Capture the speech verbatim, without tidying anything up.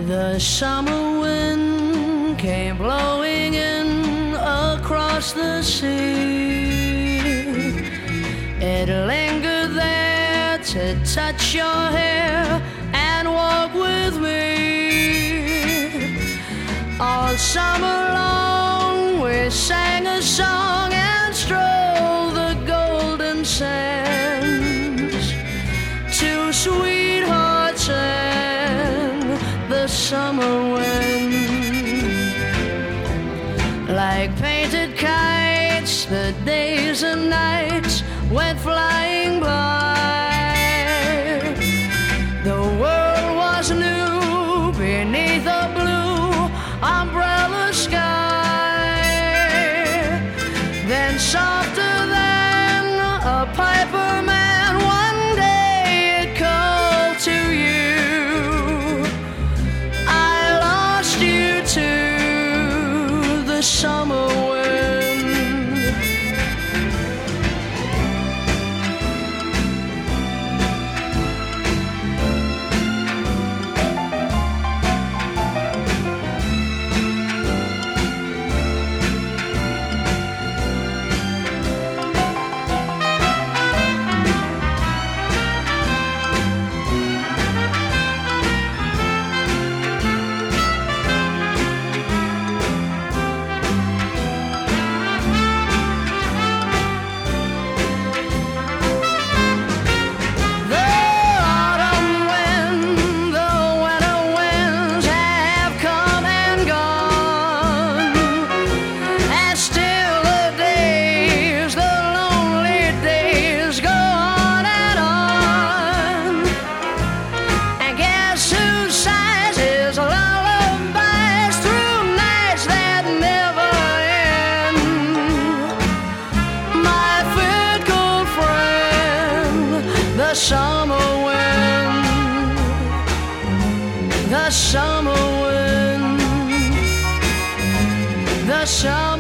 The summer wind came blowing in across the sea. It lingered there to touch your hair and walk with me. All summer long we sang a song and strolled the golden sands. Two sweethearts and the summer wind. Like painted kites, the days and nights went flying by. The world was new beneath a blue umbrella sky. Then softer than a piper man, one day it called to you. I lost you to the summer wind. The summer wind, the summer wind, the summer